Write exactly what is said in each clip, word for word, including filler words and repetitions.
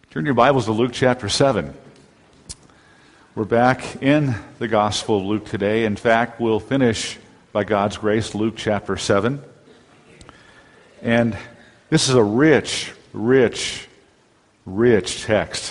Turn your Bibles to Luke chapter seven. We're back in the Gospel of Luke today. In fact, we'll finish, by God's grace, Luke chapter seven. And this is a rich, rich, rich text.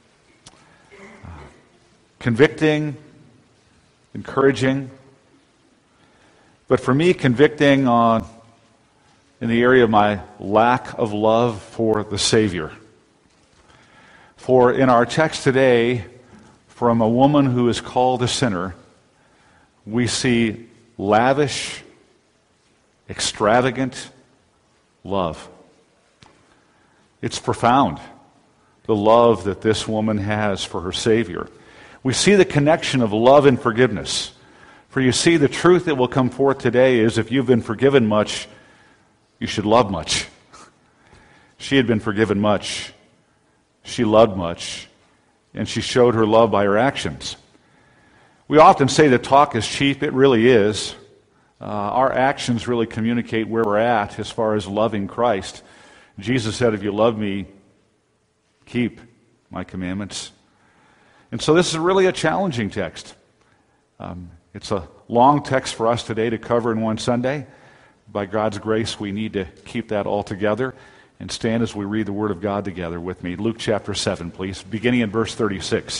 Convicting, encouraging, but for me, convicting on in the area of my lack of love for the Savior. For in our text today, from a woman who is called a sinner, we see lavish, extravagant love. It's profound, the love that this woman has for her Savior. We see the connection of love and forgiveness. For you see, the truth that will come forth today is if you've been forgiven much, you should love much. She had been forgiven much. She loved much, and she showed her love by her actions. We often say that talk is cheap. It really is. Uh, our actions really communicate where we're at as far as loving Christ. Jesus said, if you love me, keep my commandments. And so this is really a challenging text. Um, it's a long text for us today to cover in one Sunday. By God's grace, we need to keep that all together. And stand as we read the Word of God together with me. Luke chapter seven, please, beginning in verse thirty-six.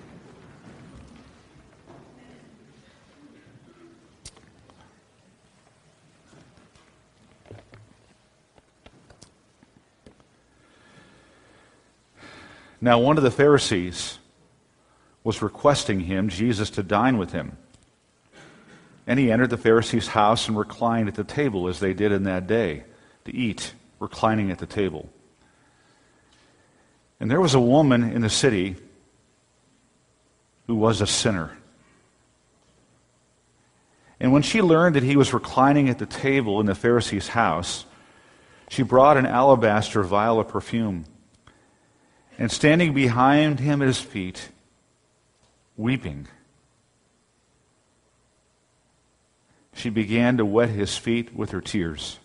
Now one of the Pharisees was requesting him, Jesus, to dine with him. And he entered the Pharisee's house and reclined at the table as they did in that day, to eat, reclining at the table. And there was a woman in the city who was a sinner. And when she learned that he was reclining at the table in the Pharisee's house, she brought an alabaster vial of perfume, and standing behind him at his feet, weeping, she began to wet his feet with her tears.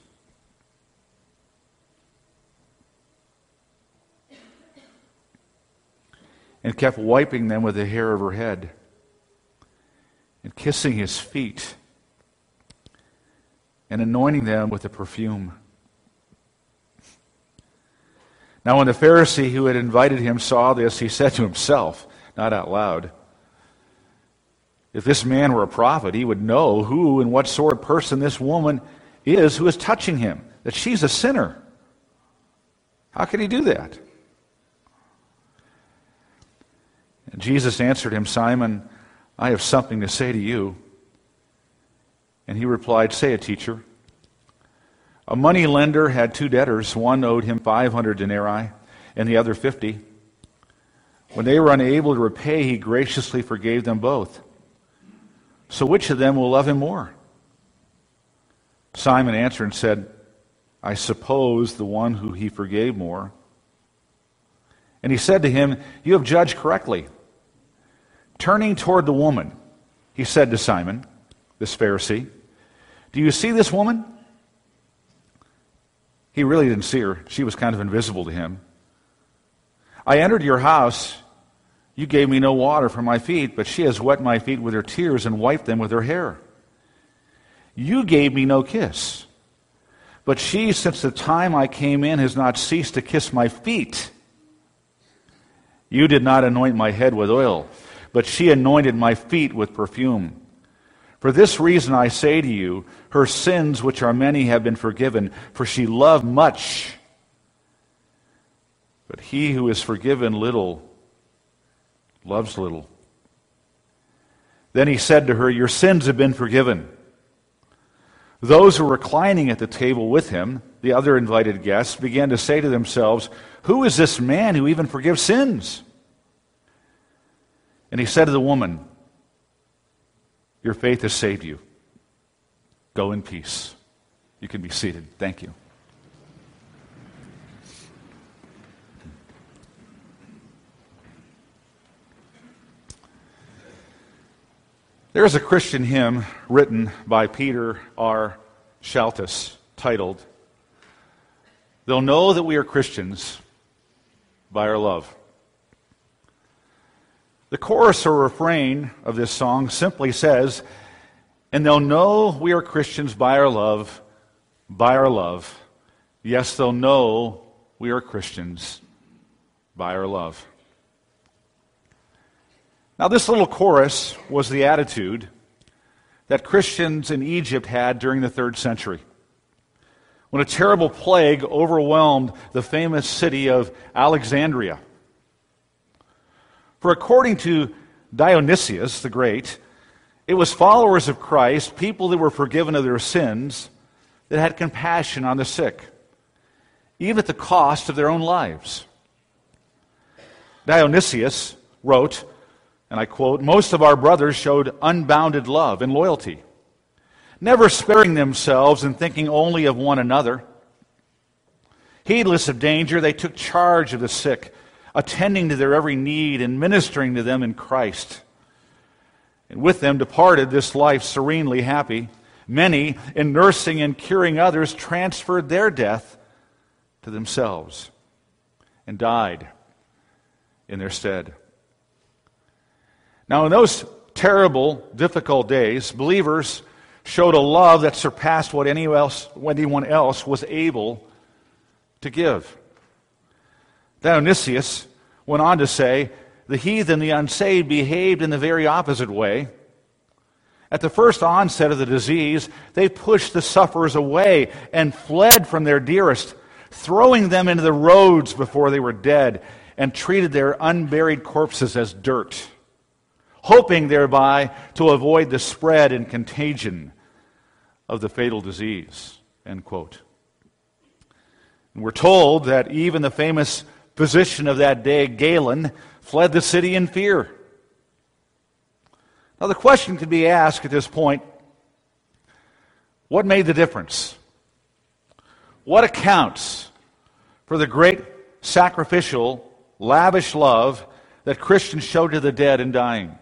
And kept wiping them with the hair of her head, and kissing his feet, and anointing them with the perfume. Now when the Pharisee who had invited him saw this, he said to himself, not out loud, if this man were a prophet, he would know who and what sort of person this woman is who is touching him, that she's a sinner. How could he do that? And Jesus answered him, Simon, I have something to say to you. And he replied, say it, teacher. A money lender had two debtors. One owed him five hundred denarii, and the other fifty. When they were unable to repay, he graciously forgave them both. So which of them will love him more? Simon answered and said, I suppose the one who he forgave more. And he said to him, you have judged correctly. Turning toward the woman, he said to Simon, this Pharisee, do you see this woman? He really didn't see her. She was kind of invisible to him. I entered your house. You gave me no water for my feet, but she has wet my feet with her tears and wiped them with her hair. You gave me no kiss, but she, since the time I came in, has not ceased to kiss my feet. You did not anoint my head with oil, but she anointed my feet with perfume. For this reason I say to you, her sins, which are many, have been forgiven, for she loved much. But he who is forgiven little loves little. Then he said to her, your sins have been forgiven. Those who were reclining at the table with him, the other invited guests, began to say to themselves, who is this man who even forgives sins? And he said to the woman, your faith has saved you. Go in peace. You can be seated. Thank you. There is a Christian hymn written by Peter R. Shaltis titled, "They'll know that we are Christians by our love. The chorus or refrain of this song simply says, and they'll know we are Christians by our love, by our love. Yes, they'll know we are Christians by our love. Now, this little chorus was the attitude that Christians in Egypt had during the third century, when a terrible plague overwhelmed the famous city of Alexandria. For according to Dionysius the Great, it was followers of Christ, people that were forgiven of their sins, that had compassion on the sick, even at the cost of their own lives. Dionysius wrote, and I quote, "Most of our brothers showed unbounded love and loyalty, never sparing themselves and thinking only of one another. Heedless of danger, they took charge of the sick, attending to their every need and ministering to them in Christ. And with them departed this life serenely happy. Many, in nursing and curing others, transferred their death to themselves and died in their stead." Now, in those terrible, difficult days, believers showed a love that surpassed what anyone else, what anyone else was able to give. Dionysius went on to say, the heathen, the unsaved, behaved in the very opposite way. At the first onset of the disease, they pushed the sufferers away and fled from their dearest, throwing them into the roads before they were dead, and treated their unburied corpses as dirt, hoping thereby to avoid the spread and contagion of the fatal disease. End quote. And we're told that even the famous physician of that day, Galen, fled the city in fear. Now the question could be asked at this point, what made the difference? What accounts for the great sacrificial, lavish love that Christians showed to the dead and dying?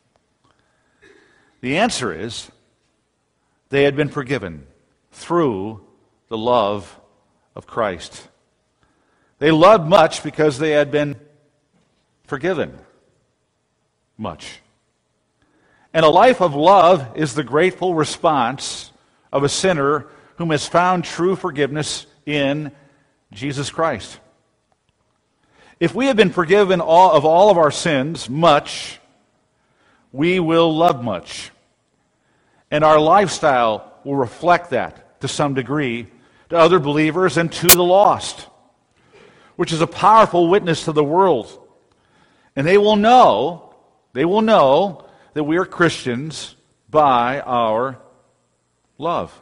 The answer is, they had been forgiven through the love of Christ. They loved much because they had been forgiven much. And a life of love is the grateful response of a sinner whom has found true forgiveness in Jesus Christ. If we have been forgiven all of all of our sins, much, we will love much. And our lifestyle will reflect that to some degree to other believers and to the lost, which is a powerful witness to the world. And they will know, they will know that we are Christians by our love.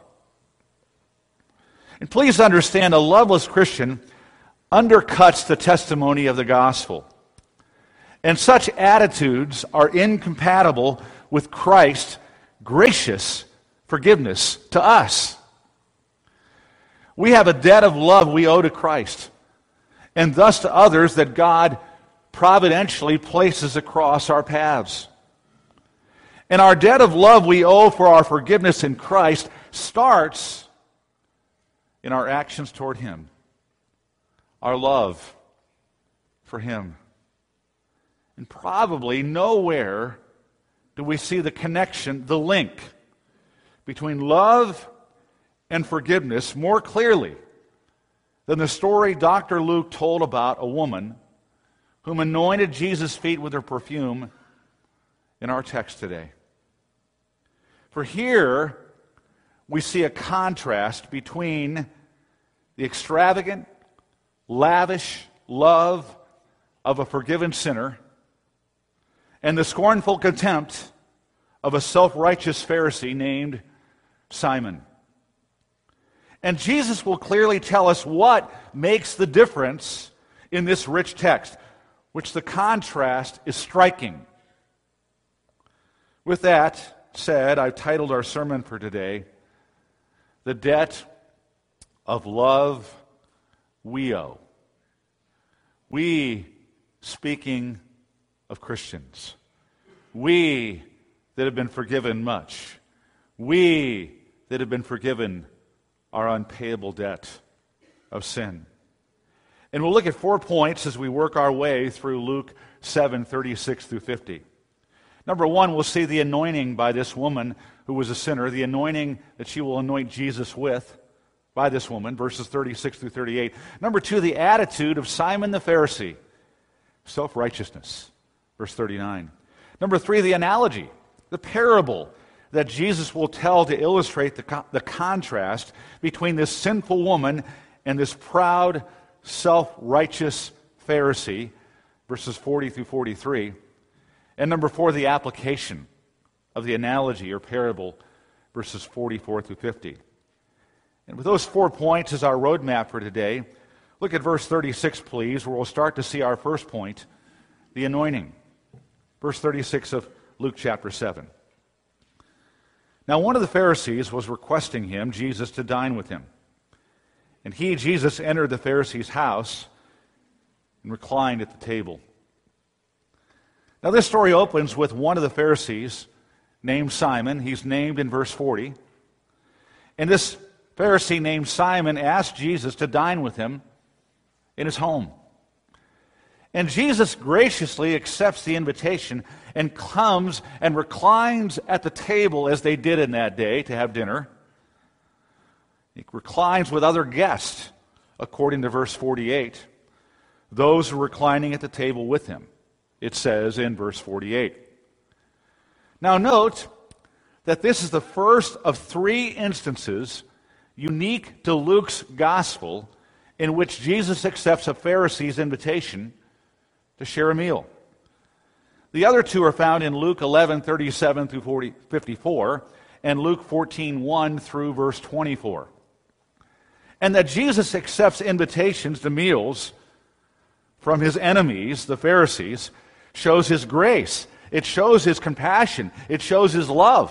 And please understand, a loveless Christian undercuts the testimony of the gospel. And such attitudes are incompatible with Christ's gracious forgiveness to us. We have a debt of love we owe to Christ, and thus to others that God providentially places across our paths. And our debt of love we owe for our forgiveness in Christ starts in our actions toward Him, our love for Him. And probably nowhere do we see the connection, the link between love and forgiveness more clearly than the story Doctor Luke told about a woman whom anointed Jesus' feet with her perfume in our text today. For here we see a contrast between the extravagant, lavish love of a forgiven sinner and the scornful contempt of a self-righteous Pharisee named Simon. And Jesus will clearly tell us what makes the difference in this rich text, which the contrast is striking. With that said, I've titled our sermon for today, The Debt of Love We Owe. We, speaking of Christians, we that have been forgiven much, we that have been forgiven our unpayable debt of sin. And we'll look at four points as we work our way through Luke seven, thirty-six through fifty. Number one, we'll see the anointing by this woman who was a sinner, the anointing that she will anoint Jesus with by this woman, verses thirty-six through thirty-eight. Number two, the attitude of Simon the Pharisee, self-righteousness, verse thirty-nine. Number three, the analogy, the parable that Jesus will tell to illustrate the, co- the contrast between this sinful woman and this proud, self-righteous Pharisee, verses forty through forty-three. And number four, the application of the analogy or parable, verses forty-four through fifty. And with those four points as our roadmap for today, look at verse thirty-six, please, where we'll start to see our first point, the anointing. Verse thirty-six of Luke chapter seven. Now one of the Pharisees was requesting him, Jesus, to dine with him. And he, Jesus, entered the Pharisee's house and reclined at the table. Now this story opens with one of the Pharisees named Simon. He's named in verse forty. And this Pharisee named Simon asked Jesus to dine with him in his home. And Jesus graciously accepts the invitation and comes and reclines at the table as they did in that day to have dinner. He reclines with other guests, according to verse forty-eight. Those who are reclining at the table with him, it says in verse forty-eight. Now note that this is the first of three instances unique to Luke's gospel in which Jesus accepts a Pharisee's invitation to share a meal. The other two are found in Luke eleven, thirty-seven through fifty-four, and Luke fourteen, one through verse twenty-four. And that Jesus accepts invitations to meals from his enemies, the Pharisees, shows his grace. It shows his compassion. It shows his love.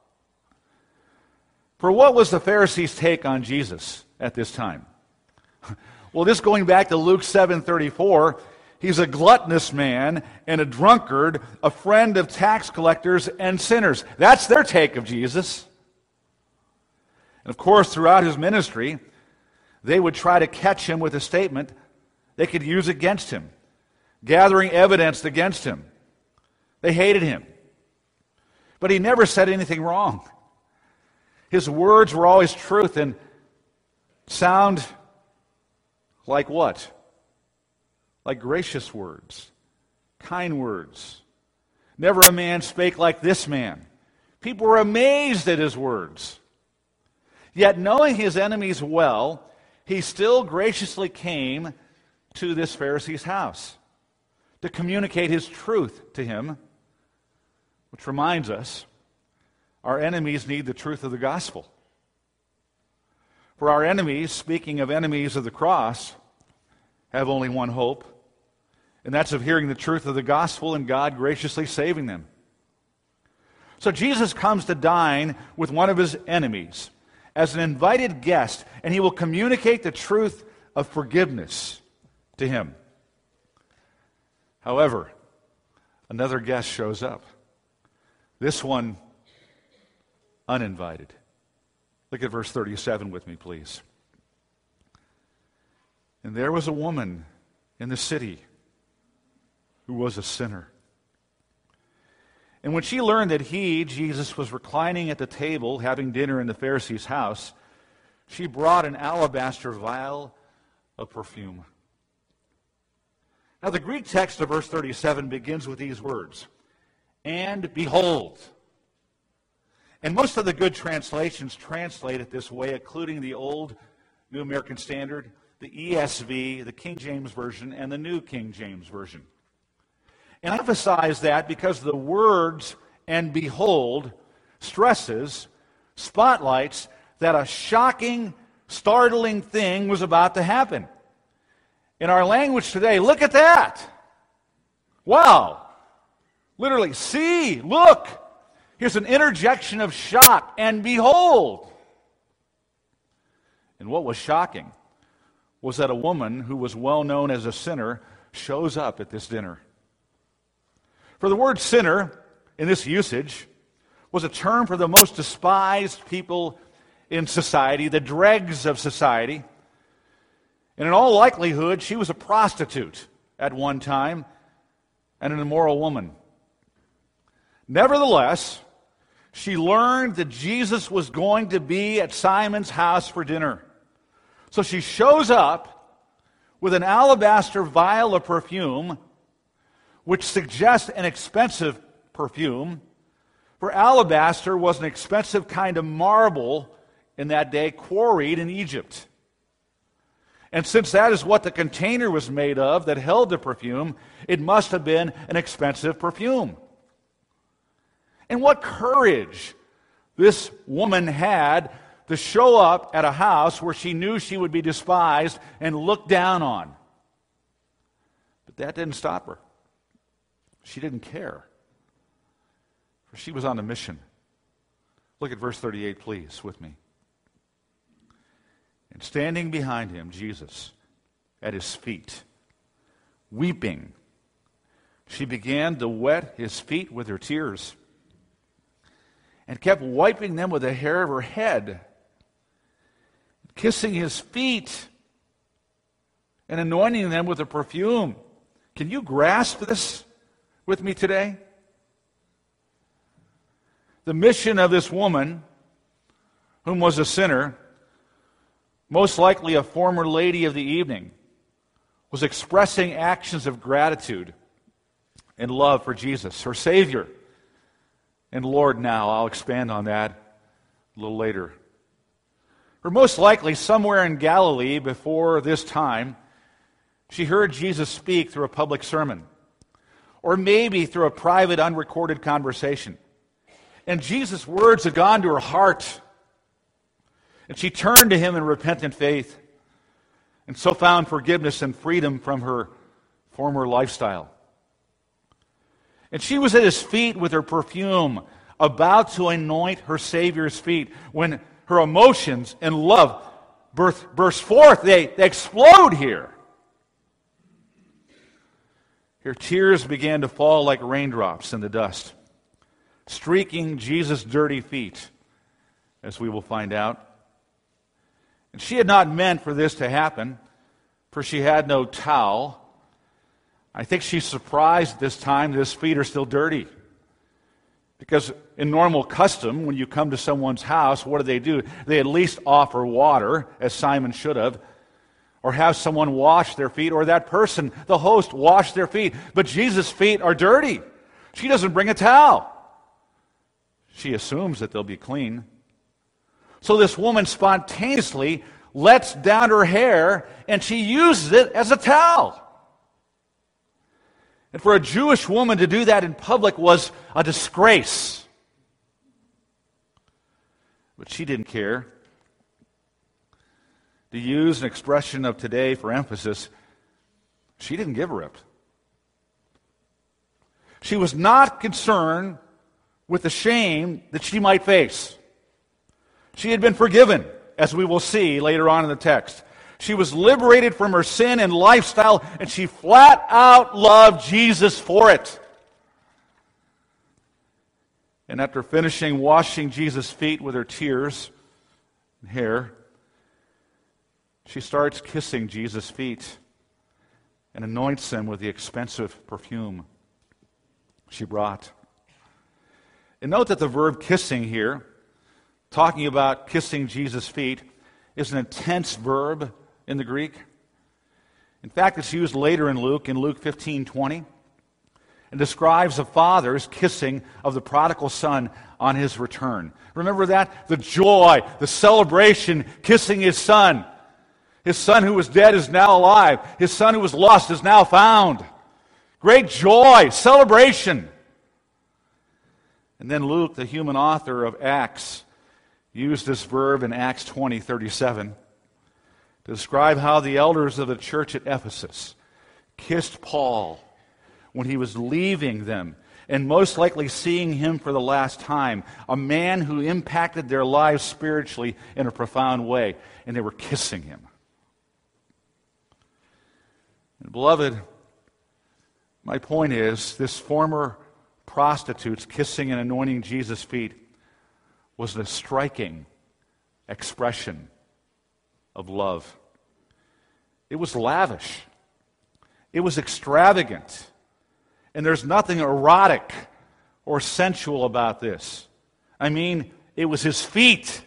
For what was the Pharisees' take on Jesus at this time? Well, this going back to Luke seven thirty-four, he's a gluttonous man and a drunkard, a friend of tax collectors and sinners. That's their take of Jesus. And of course, throughout his ministry, they would try to catch him with a statement they could use against him, gathering evidence against him. They hated him. But he never said anything wrong. His words were always truth and sound like what? Like gracious words, kind words. Never a man spake like this man. People were amazed at his words. Yet knowing his enemies well, he still graciously came to this Pharisee's house to communicate his truth to him, which reminds us our enemies need the truth of the gospel. For our enemies, speaking of enemies of the cross, have only one hope, and that's of hearing the truth of the gospel and God graciously saving them. So Jesus comes to dine with one of his enemies as an invited guest, and he will communicate the truth of forgiveness to him. However, another guest shows up. This one uninvited. Look at verse thirty-seven with me, please. And there was a woman in the city who was a sinner. And when she learned that he, Jesus, was reclining at the table having dinner in the Pharisee's house, she brought an alabaster vial of perfume. Now the Greek text of verse thirty-seven begins with these words, and behold. And most of the good translations translate it this way, including the Old New American Standard, the E S V, the King James Version, and the New King James Version. And I emphasize that because the words, and behold, stresses, spotlights that a shocking, startling thing was about to happen. In our language today, look at that. Wow. Literally, see, look. Here's an interjection of shock, and behold. And what was shocking was that a woman who was well known as a sinner shows up at this dinner. For the word sinner, in this usage, was a term for the most despised people in society, the dregs of society. And in all likelihood, she was a prostitute at one time and an immoral woman. Nevertheless, she learned that Jesus was going to be at Simon's house for dinner. So she shows up with an alabaster vial of perfume, which suggests an expensive perfume. For alabaster was an expensive kind of marble in that day, quarried in Egypt. And since that is what the container was made of that held the perfume, it must have been an expensive perfume. And what courage this woman had to show up at a house where she knew she would be despised and looked down on. But that didn't stop her. She didn't care. For she was on a mission. Look at verse thirty-eight, please, with me. And standing behind him, Jesus, at his feet, weeping, she began to wet his feet with her tears and kept wiping them with the hair of her head, kissing his feet and anointing them with a perfume. Can you grasp this with me today? The mission of this woman, whom was a sinner, most likely a former lady of the evening, was expressing actions of gratitude and love for Jesus, her Savior and Lord now. I'll expand on that a little later. Or most likely somewhere in Galilee before this time, she heard Jesus speak through a public sermon, or maybe through a private, unrecorded conversation. And Jesus' words had gone to her heart. And she turned to him in repentant faith, and so found forgiveness and freedom from her former lifestyle. And she was at his feet with her perfume, about to anoint her Savior's feet, when her emotions and love burst, burst forth. They, they explode here. Her tears began to fall like raindrops in the dust, streaking Jesus' dirty feet, as we will find out. And she had not meant for this to happen, for she had no towel. I think she's surprised at this time that his feet are still dirty. Because in normal custom, when you come to someone's house, what do they do? They at least offer water, as Simon should have, or have someone wash their feet, or that person, the host, wash their feet. But Jesus' feet are dirty. She doesn't bring a towel. She assumes that they'll be clean. So this woman spontaneously lets down her hair, and she uses it as a towel. And for a Jewish woman to do that in public was a disgrace. But she didn't care. To use an expression of today for emphasis, she didn't give a rip. She was not concerned with the shame that she might face. She had been forgiven, as we will see later on in the text. She was liberated from her sin and lifestyle, and she flat out loved Jesus for it. And after finishing washing Jesus' feet with her tears and hair, she starts kissing Jesus' feet and anoints them with the expensive perfume she brought. And note that the verb kissing here, talking about kissing Jesus' feet, is an intense verb in the Greek. In fact, it's used later in Luke, in Luke fifteen twenty, and describes the father's kissing of the prodigal son on his return. Remember that? The joy, the celebration, kissing his son. His son who was dead is now alive. His son who was lost is now found. Great joy, celebration. And then Luke, the human author of Acts, used this verb in Acts twenty thirty-seven to describe how the elders of the church at Ephesus kissed Paul when he was leaving them, and most likely seeing him for the last time, a man who impacted their lives spiritually in a profound way, and they were kissing him. And beloved, my point is, this former prostitute's kissing and anointing Jesus' feet was a striking expression of love. It was lavish. It was extravagant. And there's nothing erotic or sensual about this. I mean, it was his feet.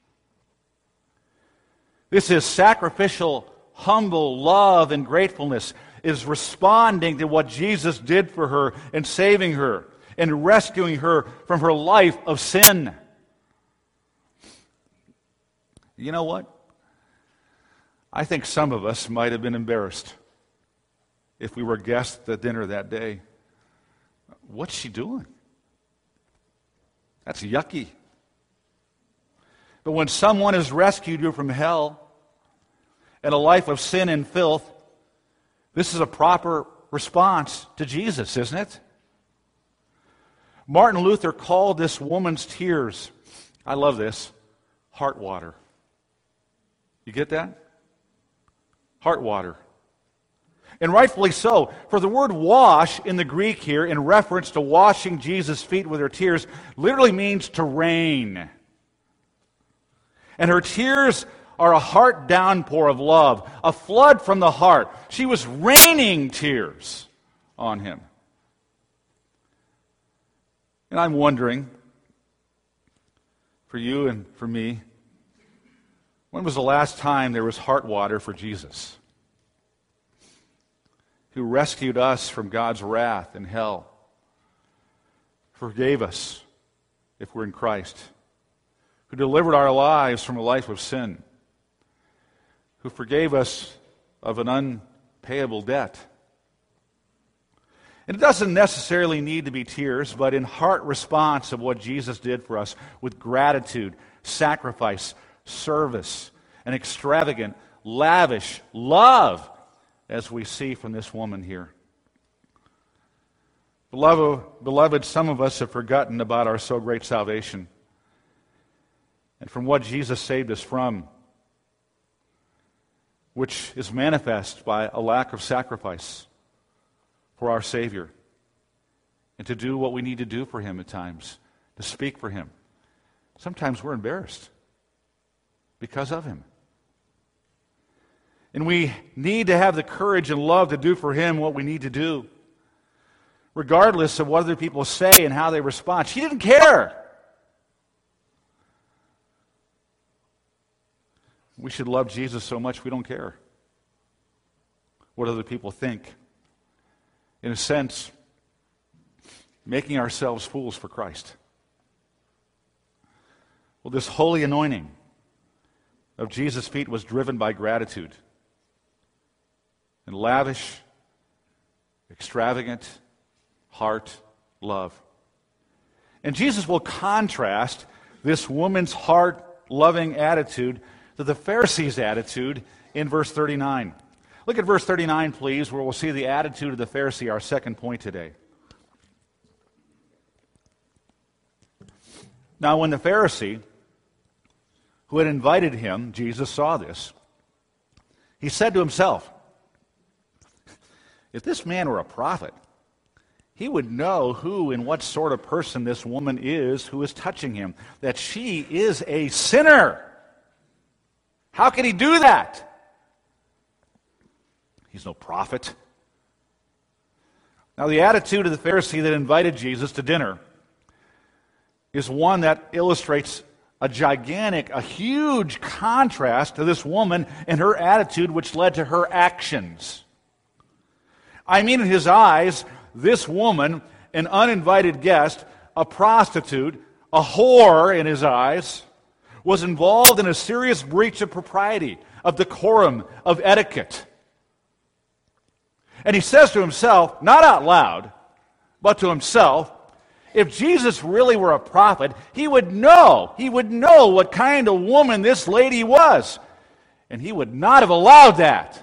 This is sacrificial, humble love and gratefulness, is responding to what Jesus did for her and saving her and rescuing her from her life of sin. You know what? I think some of us might have been embarrassed if we were guests at dinner that day. What's she doing? That's yucky. But when someone has rescued you from hell and a life of sin and filth, this is a proper response to Jesus, isn't it? Martin Luther called this woman's tears, I love this, heart water. You get that? Heart water. And rightfully so, for the word wash in the Greek here, in reference to washing Jesus' feet with her tears, literally means to rain. And her tears are a heart downpour of love, a flood from the heart. She was raining tears on him. And I'm wondering, for you and for me, when was the last time there was heart water for Jesus, who rescued us from God's wrath and hell, forgave us if we're in Christ, who delivered our lives from a life of sin, who forgave us of an unpayable debt? And it doesn't necessarily need to be tears, but in heart response of what Jesus did for us, with gratitude, sacrifice, service, and extravagant, lavish love, as we see from this woman here. Beloved, beloved, some of us have forgotten about our so great salvation and from what Jesus saved us from, which is manifest by a lack of sacrifice for our Savior, and to do what we need to do for Him at times, to speak for Him. Sometimes we're embarrassed because of Him. And we need to have the courage and love to do for Him what we need to do, regardless of what other people say and how they respond. She didn't care. We should love Jesus so much we don't care what other people think. In a sense, making ourselves fools for Christ. Well, this holy anointing of Jesus' feet was driven by gratitude and lavish, extravagant heart love. And Jesus will contrast this woman's heart-loving attitude to the Pharisees' attitude in verse thirty-nine. Look at verse thirty-nine, please, where we'll see the attitude of the Pharisee, our second point today. Now, when the Pharisee who had invited him, Jesus, saw this, he said to himself, if this man were a prophet, he would know who and what sort of person this woman is who is touching him, that she is a sinner. How can he do that? He's no prophet. Now, the attitude of the Pharisee that invited Jesus to dinner is one that illustrates a gigantic, a huge contrast to this woman and her attitude, which led to her actions. I mean, in his eyes, this woman, an uninvited guest, a prostitute, a whore in his eyes, was involved in a serious breach of propriety, of decorum, of etiquette. And he says to himself, not out loud, but to himself, if Jesus really were a prophet, he would know, he would know what kind of woman this lady was. And he would not have allowed that.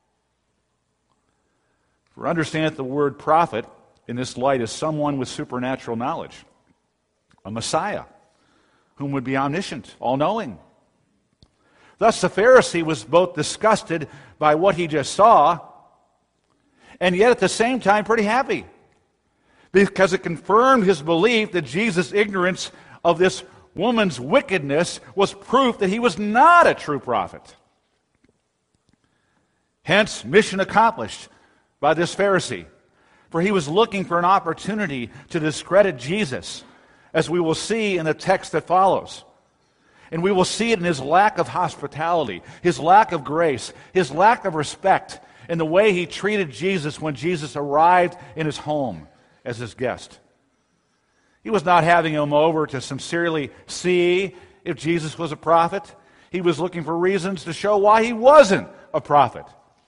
For understand the word prophet in this light is someone with supernatural knowledge, a Messiah, whom would be omniscient, all-knowing. Thus the Pharisee was both disgusted by what he just saw, and yet at the same time pretty happy, because it confirmed his belief that Jesus' ignorance of this woman's wickedness was proof that he was not a true prophet. Hence, mission accomplished by this Pharisee. For he was looking for an opportunity to discredit Jesus, as we will see in the text that follows. And we will see it in his lack of hospitality, his lack of grace, his lack of respect, and the way he treated Jesus when Jesus arrived in his home as his guest. He was not having him over to sincerely see if Jesus was a prophet. He was looking for reasons to show why he wasn't a prophet.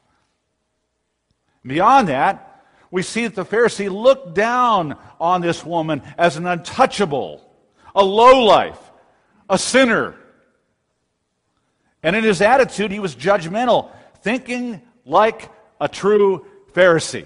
Beyond that, we see that the Pharisee looked down on this woman as an untouchable, a lowlife, a sinner. And in his attitude, he was judgmental, thinking like a true Pharisee.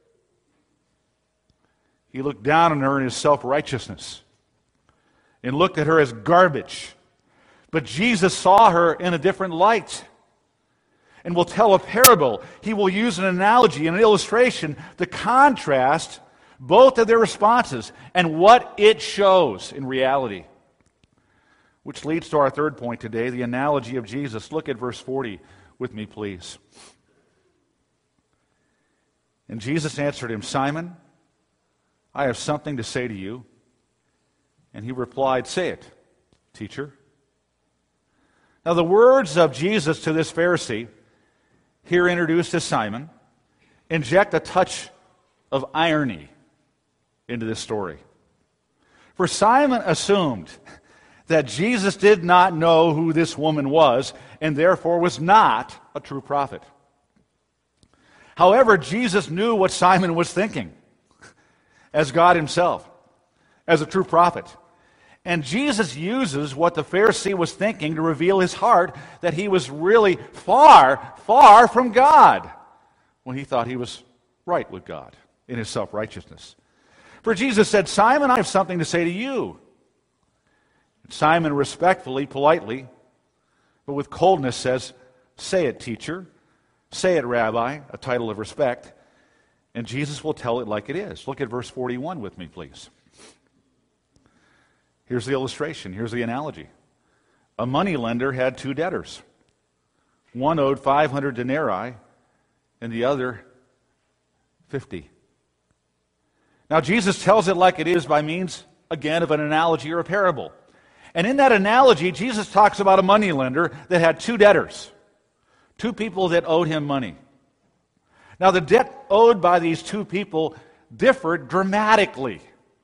He looked down on her in his self-righteousness and looked at her as garbage. But Jesus saw her in a different light and will tell a parable. He will use an analogy, an illustration to contrast both of their responses and what it shows in reality. Which leads to our third point today, the analogy of Jesus. Look at verse forty with me, please. And Jesus answered him, Simon, I have something to say to you. And he replied, say it, teacher. Now the words of Jesus to this Pharisee, here introduced as Simon, inject a touch of irony into this story. For Simon assumed that Jesus did not know who this woman was and therefore was not a true prophet. However, Jesus knew what Simon was thinking as God himself, as a true prophet. And Jesus uses what the Pharisee was thinking to reveal his heart that he was really far, far from God when he thought he was right with God in his self-righteousness. For Jesus said, Simon, I have something to say to you. And Simon respectfully, politely, but with coldness says, say it, teacher. Say it, rabbi, a title of respect. And Jesus will tell it like it is. Look at verse forty-one with me, please. Here's the illustration. Here's the analogy. A moneylender had two debtors. One owed five hundred denarii and the other fifty. Now, Jesus tells it like it is by means, again, of an analogy or a parable. And in that analogy, Jesus talks about a moneylender that had two debtors, two people that owed him money. Now, the debt owed by these two people differed dramatically.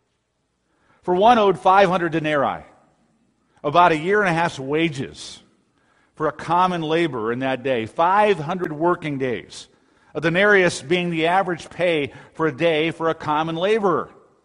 For one owed five hundred denarii, about a year and a half's wages for a common laborer in that day, five hundred working days. A denarius being the average pay for a day for a common laborer.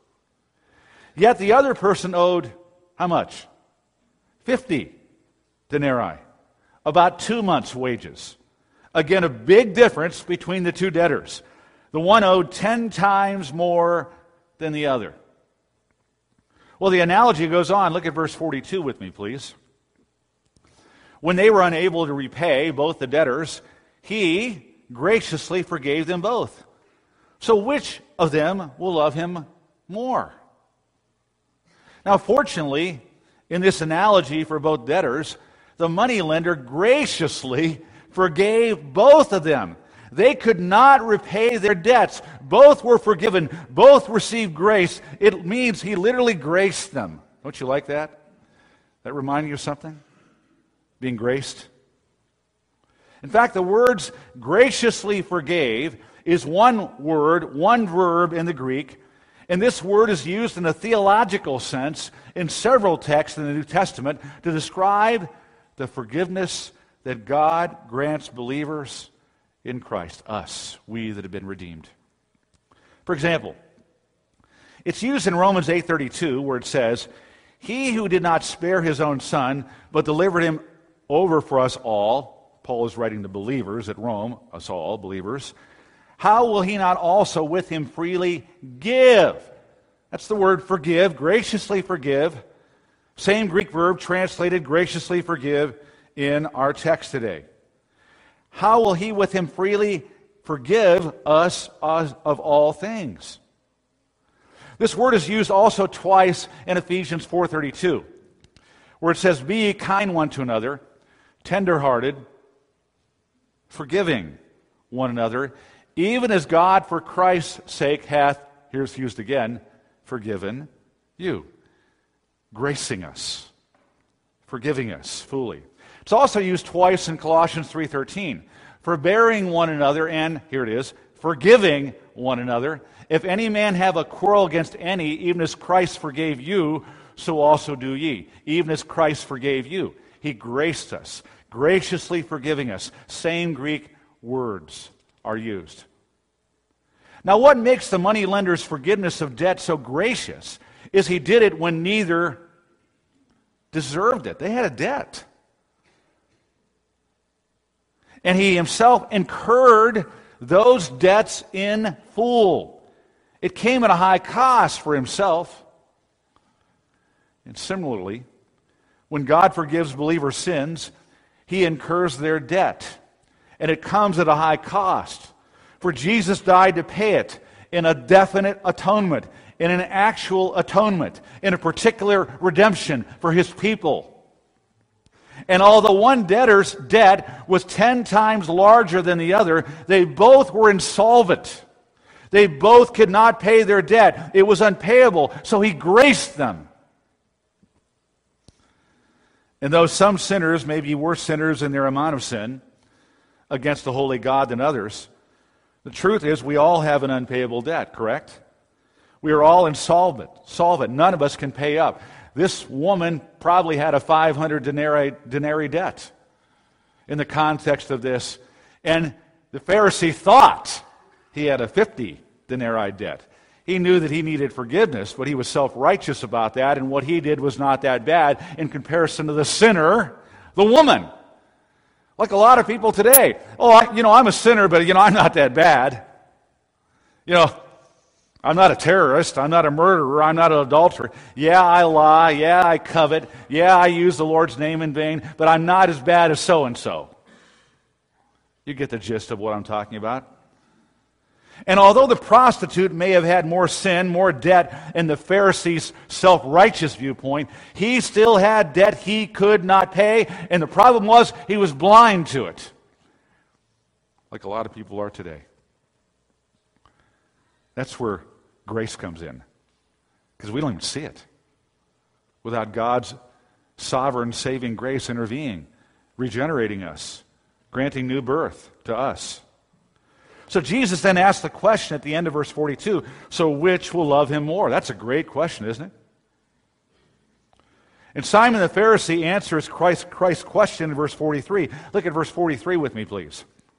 Yet the other person owed how much? fifty denarii, about two months' wages. Again, a big difference between the two debtors. The one owed ten times more than the other. Well, the analogy goes on. Look at verse forty-two with me, please. When they were unable to repay, both the debtors, he graciously forgave them both. So which of them will love him more? Now, fortunately, in this analogy for both debtors, the moneylender graciously forgave both of them. They could not repay their debts. Both were forgiven. Both received grace. It means he literally graced them. Don't you like that? That remind you of something? Being graced? In fact, the words graciously forgave is one word, one verb in the Greek. And this word is used in a theological sense in several texts in the New Testament to describe the forgiveness that God grants believers in Christ, us, we that have been redeemed. For example, it's used in Romans eight thirty-two where it says, he who did not spare his own son, but delivered him over for us all, Paul is writing to believers at Rome, us all, believers, how will he not also with him freely give? That's the word forgive, graciously forgive. Same Greek verb translated graciously forgive in our text today. How will he with him freely forgive us of all things? This word is used also twice in Ephesians four thirty-two, where it says, be ye kind one to another, tender-hearted, forgiving one another, even as God for Christ's sake hath, here's used again, forgiven you. Gracing us. Forgiving us fully. It's also used twice in Colossians three thirteen. Forbearing one another, and, here it is, forgiving one another. If any man have a quarrel against any, even as Christ forgave you, so also do ye. Even as Christ forgave you. He graced us, graciously forgiving us. Same Greek words are used. Now, what makes the moneylender's forgiveness of debt so gracious is he did it when neither deserved it. They had a debt. And he himself incurred those debts in full. It came at a high cost for himself. And similarly, when God forgives believers' sins, he incurs their debt. And it comes at a high cost. For Jesus died to pay it in a definite atonement, in an actual atonement, in a particular redemption for his people. And although one debtor's debt was ten times larger than the other, they both were insolvent. They both could not pay their debt. It was unpayable, so he graced them. And though some sinners may be worse sinners in their amount of sin against the holy God than others, the truth is we all have an unpayable debt, correct? We are all insolvent. Solvent. None of us can pay up. This woman probably had a five hundred denarii, denarii debt in the context of this. And the Pharisee thought he had a fifty denarii debt. He knew that he needed forgiveness, but he was self-righteous about that, and what he did was not that bad in comparison to the sinner, the woman. Like a lot of people today. Oh, I, you know, I'm a sinner, but, you know, I'm not that bad. You know, I'm not a terrorist. I'm not a murderer. I'm not an adulterer. Yeah, I lie. Yeah, I covet. Yeah, I use the Lord's name in vain, but I'm not as bad as so-and-so. You get the gist of what I'm talking about. And although the prostitute may have had more sin, more debt in the Pharisee's self-righteous viewpoint, he still had debt he could not pay, and the problem was he was blind to it, like a lot of people are today. That's where grace comes in, because we don't even see it without God's sovereign saving grace intervening, regenerating us, granting new birth to us. So Jesus then asks the question at the end of verse forty-two, so which will love him more? That's a great question, isn't it? And Simon the Pharisee answers Christ, Christ's question in verse forty-three. Look at verse forty-three with me, please.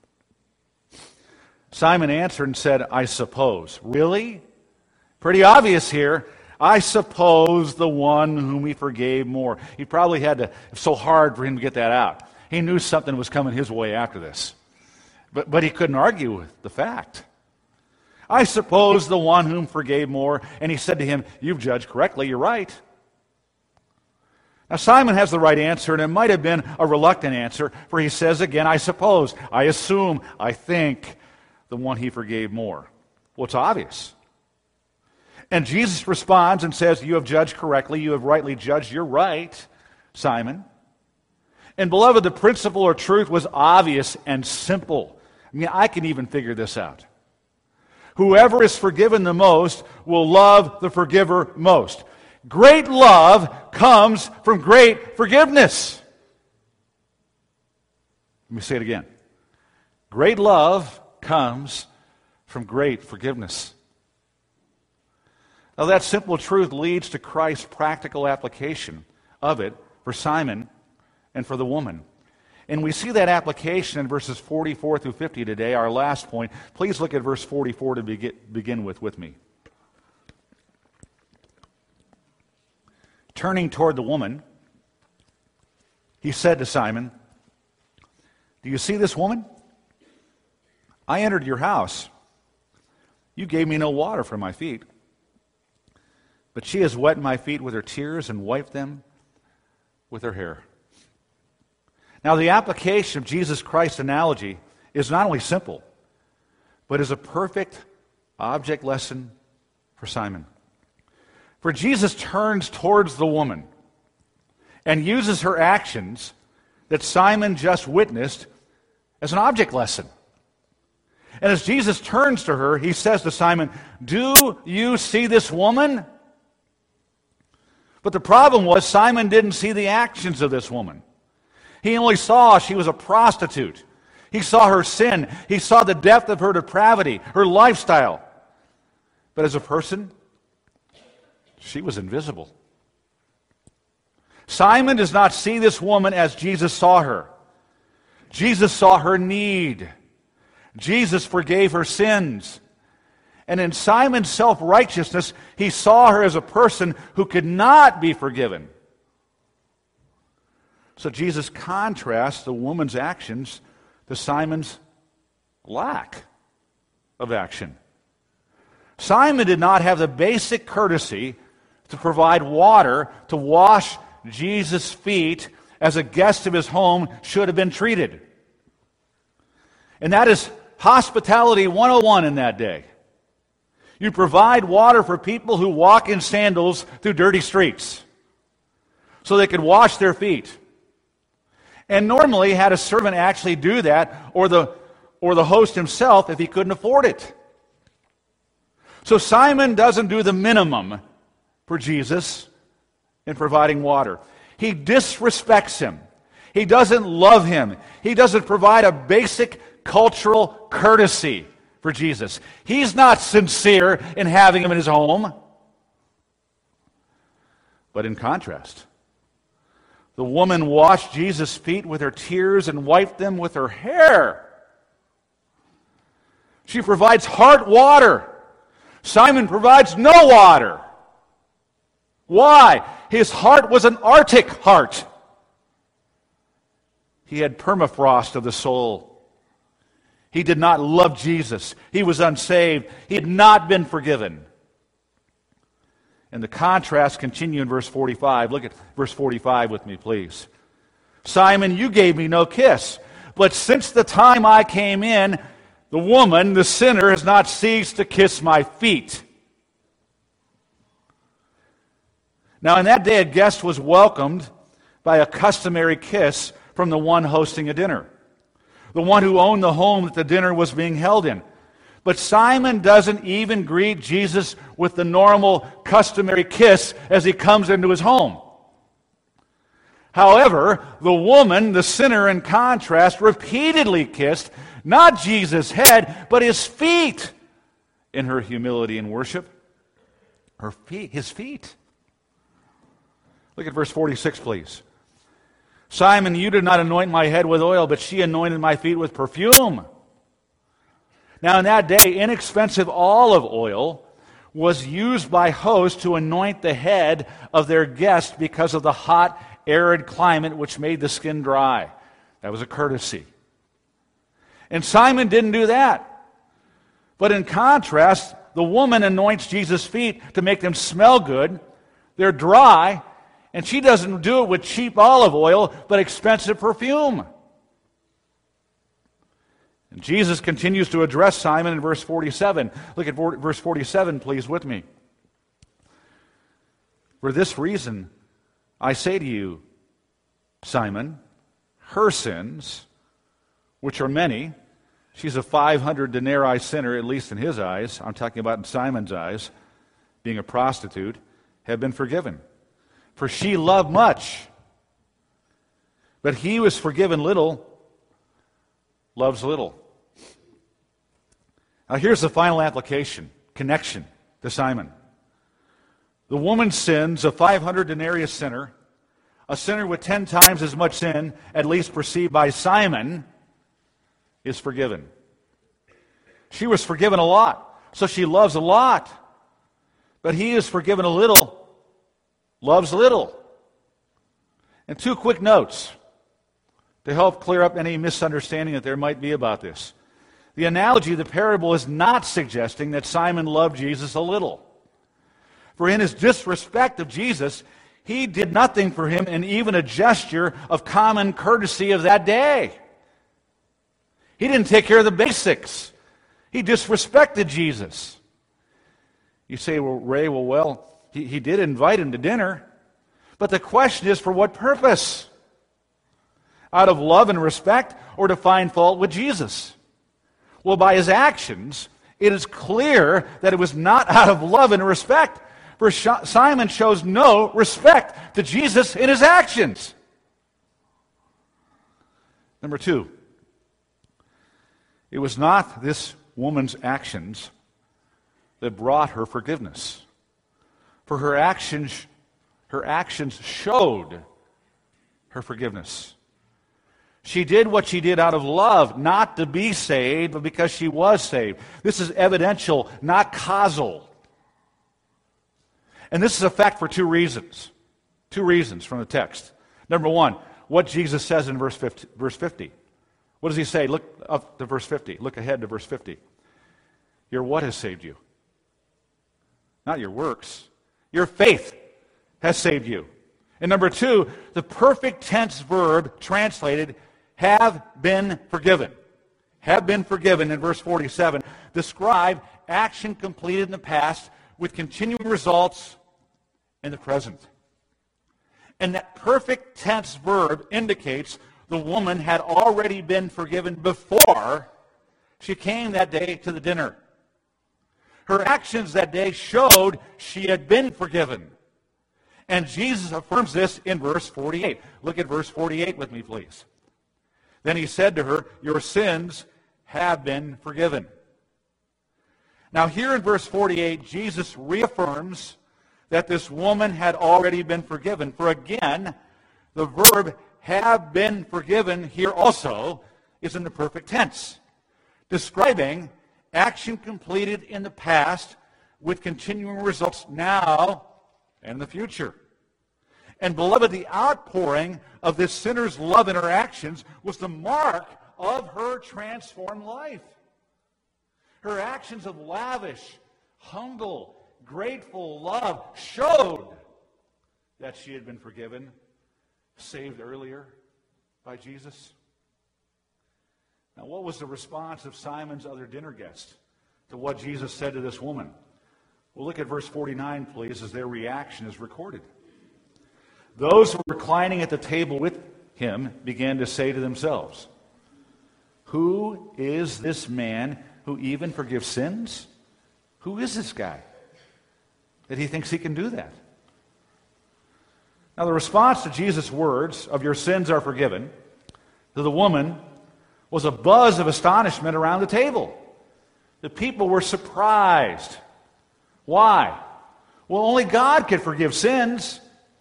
Simon answered and said, I suppose. Really? Pretty obvious here. I suppose the one whom he forgave more. He probably had to, it was so hard for him to get that out. He knew something was coming his way after this. But, but he couldn't argue with the fact. I suppose the one whom forgave more. And he said to him, you've judged correctly, you're right. Now Simon has the right answer, and it might have been a reluctant answer, for he says again, I suppose, I assume, I think, the one he forgave more. Well, it's obvious. And Jesus responds and says, you have judged correctly, you have rightly judged, you're right, Simon. And beloved, the principle or truth was obvious and simple. I mean, I can even figure this out. Whoever is forgiven the most will love the forgiver most. Great love comes from great forgiveness. Let me say it again. Great love comes from great forgiveness. Now, that simple truth leads to Christ's practical application of it for Simon and for the woman. And we see that application in verses forty-four through fifty today, our last point. Please look at verse forty-four to begin with with me. Turning toward the woman, he said to Simon, do you see this woman? I entered your house. You gave me no water for my feet, but she has wet my feet with her tears and wiped them with her hair. Now, the application of Jesus Christ's analogy is not only simple, but is a perfect object lesson for Simon. For Jesus turns towards the woman and uses her actions that Simon just witnessed as an object lesson. And as Jesus turns to her, he says to Simon, "Do you see this woman?" But the problem was Simon didn't see the actions of this woman. He only saw she was a prostitute. He saw her sin. He saw the depth of her depravity, her lifestyle. But as a person, she was invisible. Simon does not see this woman as Jesus saw her. Jesus saw her need. Jesus forgave her sins. And in Simon's self-righteousness, he saw her as a person who could not be forgiven. So Jesus contrasts the woman's actions to Simon's lack of action. Simon did not have the basic courtesy to provide water to wash Jesus' feet as a guest of his home should have been treated. And that is hospitality one oh one in that day. You provide water for people who walk in sandals through dirty streets so they could wash their feet. And normally had a servant actually do that, or the, or the host himself if he couldn't afford it. So Simon doesn't do the minimum for Jesus in providing water. He disrespects him. He doesn't love him. He doesn't provide a basic cultural courtesy for Jesus. He's not sincere in having him in his home. But in contrast, the woman washed Jesus' feet with her tears and wiped them with her hair. She provides heart water. Simon provides no water. Why? His heart was an Arctic heart. He had permafrost of the soul. He did not love Jesus. He was unsaved. He had not been forgiven. And the contrast continue in verse forty-five. Look at verse forty-five with me, please. "Simon, you gave me no kiss, but since the time I came in, the woman, the sinner, has not ceased to kiss my feet." Now, in that day, a guest was welcomed by a customary kiss from the one hosting a dinner, the one who owned the home that the dinner was being held in. But Simon doesn't even greet Jesus with the normal, customary kiss as he comes into his home. However, the woman, the sinner in contrast, repeatedly kissed not Jesus' head, but his feet in her humility and worship. Her feet, his feet. Look at verse forty-six, please. "Simon, you did not anoint my head with oil, but she anointed my feet with perfume." Now, in that day, inexpensive olive oil was used by hosts to anoint the head of their guest because of the hot, arid climate which made the skin dry. That was a courtesy. And Simon didn't do that. But in contrast, the woman anoints Jesus' feet to make them smell good. They're dry, and she doesn't do it with cheap olive oil, but expensive perfume. And Jesus continues to address Simon in verse forty-seven. Look at verse forty-seven, please, with me. "For this reason, I say to you, Simon, her sins, which are many," she's a five hundred denarii sinner, at least in his eyes, I'm talking about in Simon's eyes, being a prostitute, "have been forgiven. For she loved much, but he who is forgiven little loves little." Now here's the final application, connection to Simon. The woman's sins, a five hundred denarii sinner, a sinner with ten times as much sin, at least perceived by Simon, is forgiven. She was forgiven a lot, so she loves a lot. But he is forgiven a little, loves little. And two quick notes to help clear up any misunderstanding that there might be about this. The analogy of the parable is not suggesting that Simon loved Jesus a little. For in his disrespect of Jesus, he did nothing for him in even a gesture of common courtesy of that day. He didn't take care of the basics. He disrespected Jesus. You say, well, Ray, well, well, he, he did invite him to dinner. But the question is, for what purpose? Out of love and respect, or to find fault with Jesus? Well, by his actions, it is clear that it was not out of love and respect, for Simon shows no respect to Jesus in his actions. Number two, it was not this woman's actions that brought her forgiveness, for her actions, her actions showed her forgiveness. She did what she did out of love, not to be saved, but because she was saved. This is evidential, not causal. And this is a fact for two reasons. Two reasons from the text. Number one, what Jesus says in verse fifty. Verse fifty. What does he say? Look up to verse fifty. Look ahead to verse fifty. Your what has saved you? Not your works. Your faith has saved you. And number two, the perfect tense verb translated have been forgiven. Have been forgiven in verse forty-seven. Describe action completed in the past with continuing results in the present. And that perfect tense verb indicates the woman had already been forgiven before she came that day to the dinner. Her actions that day showed she had been forgiven. And Jesus affirms this in verse forty-eight. Look at verse forty-eight with me, please. Then he said to her, your sins have been forgiven. Now here in verse forty-eight, Jesus reaffirms that this woman had already been forgiven. For again, the verb have been forgiven here also is in the perfect tense, describing action completed in the past with continuing results now and in the future. And beloved, the outpouring of this sinner's love in her actions was the mark of her transformed life. Her actions of lavish, humble, grateful love showed that she had been forgiven, saved earlier by Jesus. Now, what was the response of Simon's other dinner guests to what Jesus said to this woman? Well, look at verse forty-nine, please, as their reaction is recorded. Those who were reclining at the table with him began to say to themselves, who is this man who even forgives sins? Who is this guy that he thinks he can do that? Now, the response to Jesus' words of your sins are forgiven to the woman was a buzz of astonishment around the table. The people were surprised. Why? Well, only God could forgive sins.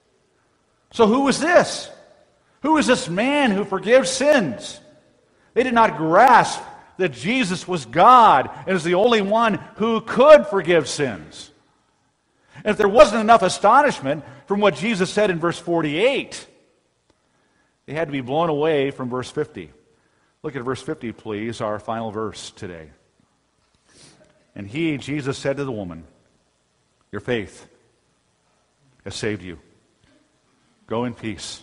So who is this? Who is this man who forgives sins? They did not grasp that Jesus was God and is the only one who could forgive sins. And if there wasn't enough astonishment from what Jesus said in verse forty-eight, they had to be blown away from verse fifty. Look at verse fifty, please, our final verse today. And he, Jesus, said to the woman, your faith has saved you. Go in peace.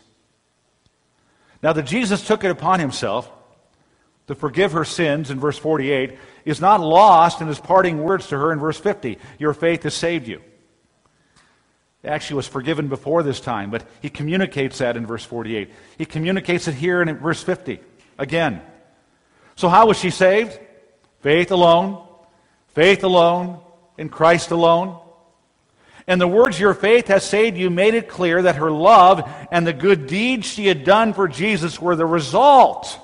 Now that Jesus took it upon himself to forgive her sins in verse forty-eight is not lost in his parting words to her in verse fifty. Your faith has saved you. Actually was forgiven before this time, but he communicates that in verse forty-eight. He communicates it here in verse fifty again. So how was she saved? Faith alone, faith alone, in Christ alone. And the words, your faith has saved you, made it clear that her love and the good deeds she had done for Jesus were the result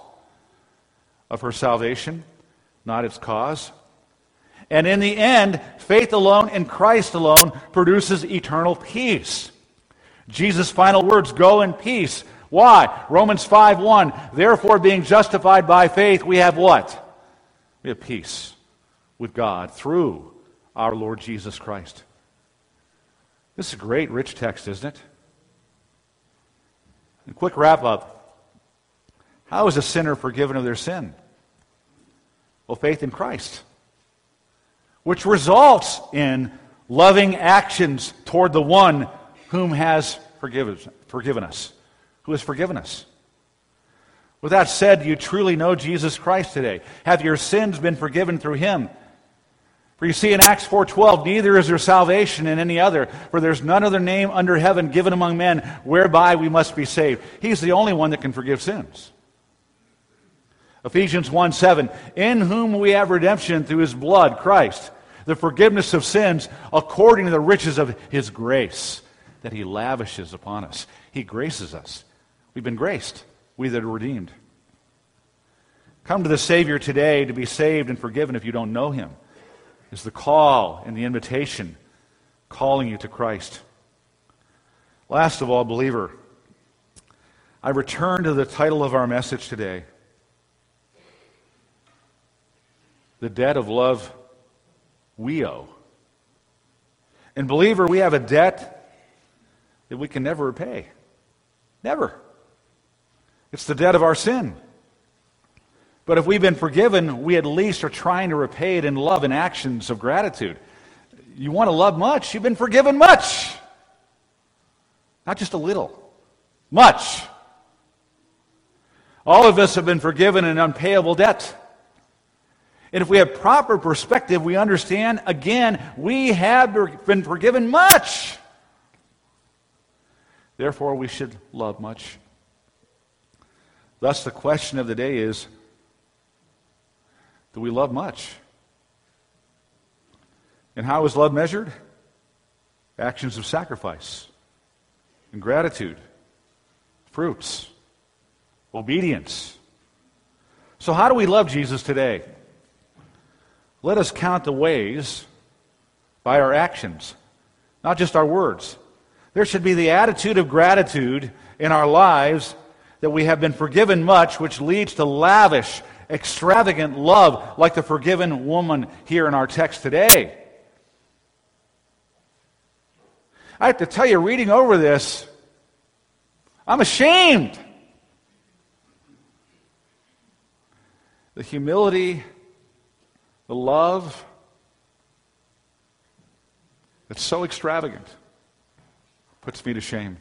of her salvation, not its cause. And in the end, faith alone in Christ alone produces eternal peace. Jesus' final words, go in peace. Why? Romans five one, therefore being justified by faith, we have what? We have peace with God through our Lord Jesus Christ. This is a great, rich text, isn't it? And quick wrap up. How is a sinner forgiven of their sin? Well, faith in Christ, which results in loving actions toward the one whom has forgiven, forgiven us, who has forgiven us. With that said, do you truly know Jesus Christ today? Have your sins been forgiven through him? For you see in Acts four twelve, neither is there salvation in any other, for there's none other name under heaven given among men whereby we must be saved. He's the only one that can forgive sins. Ephesians one seven, in whom we have redemption through his blood, Christ, the forgiveness of sins according to the riches of his grace that he lavishes upon us. He graces us. We've been graced, we that are redeemed. Come to the Savior today to be saved and forgiven if you don't know him, is the call and the invitation calling you to Christ. Last of all, believer, I return to the title of our message today, the debt of love we owe. And believer, we have a debt that we can never repay. Never. It's the debt of our sin. But if we've been forgiven, we at least are trying to repay it in love and actions of gratitude. You want to love much, you've been forgiven much. Not just a little. Much. All of us have been forgiven an unpayable debt. And if we have proper perspective, we understand, again, we have been forgiven much. Therefore, we should love much. Thus, the question of the day is, do we love much? And how is love measured? Actions of sacrifice and gratitude, fruits, obedience. So how do we love Jesus today? Let us count the ways by our actions, not just our words. There should be the attitude of gratitude in our lives that we have been forgiven much, which leads to lavish, extravagant love like the forgiven woman here in our text today. I have to tell you, reading over this, I'm ashamed. The humility, the love, it's so extravagant, puts me to shame.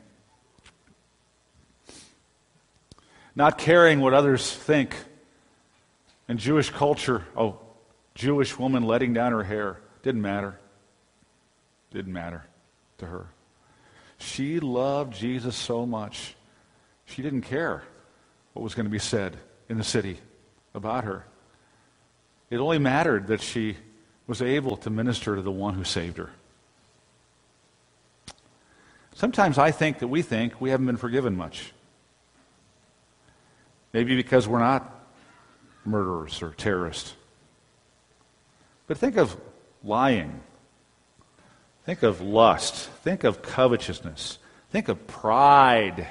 Not caring what others think. In Jewish culture, oh, Jewish woman letting down her hair, didn't matter. Didn't matter to her. She loved Jesus so much, she didn't care what was going to be said in the city about her. It only mattered that she was able to minister to the one who saved her. Sometimes I think that we think we haven't been forgiven much. Maybe because we're not murderers or terrorists. But think of lying. Think of lust. Think of covetousness. Think of pride.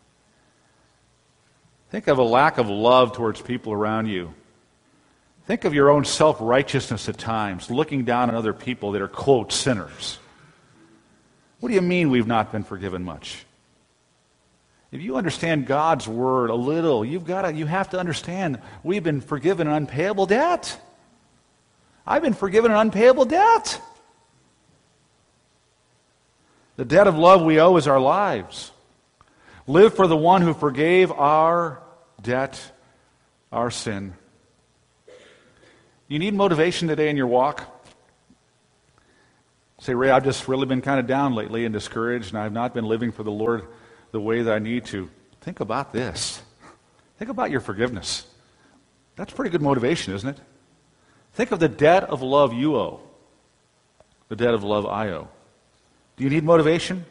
Think of a lack of love towards people around you. Think of your own self-righteousness at times, looking down on other people that are, quote, sinners. What do you mean we've not been forgiven much? If you understand God's word a little, you've got to, you have to understand we've been forgiven an unpayable debt. I've been forgiven an unpayable debt. The debt of love we owe is our lives. Live for the one who forgave our debt, our sin. You need motivation today in your walk? Say, Ray, I've just really been kind of down lately and discouraged, and I've not been living for the Lord the way that I need to. Think about this. Think about your forgiveness. That's pretty good motivation, isn't it? Think of the debt of love you owe. The debt of love I owe. Do you need motivation?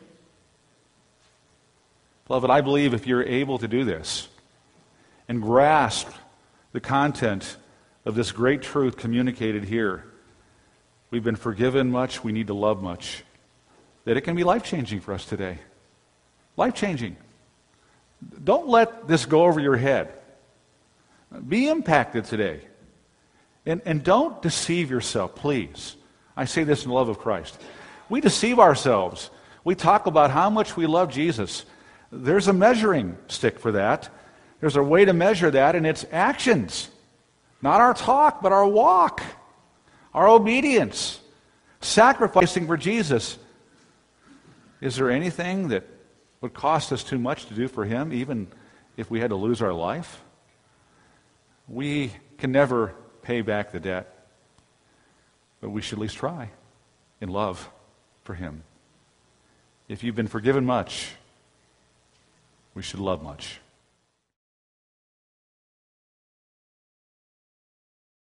Beloved, I believe if you're able to do this and grasp the content of this great truth communicated here, we've been forgiven much, we need to love much, that it can be life-changing for us today. Life-changing. Don't let this go over your head. Be impacted today. And, and don't deceive yourself, please. I say this in the love of Christ. We deceive ourselves. We talk about how much we love Jesus. There's a measuring stick for that. There's a way to measure that, and it's actions. Not our talk, but our walk. Our obedience. Sacrificing for Jesus. Is there anything that would cost us too much to do for Him, even if we had to lose our life? We can never pay back the debt, but we should at least try in love for Him. If you've been forgiven much, we should love much.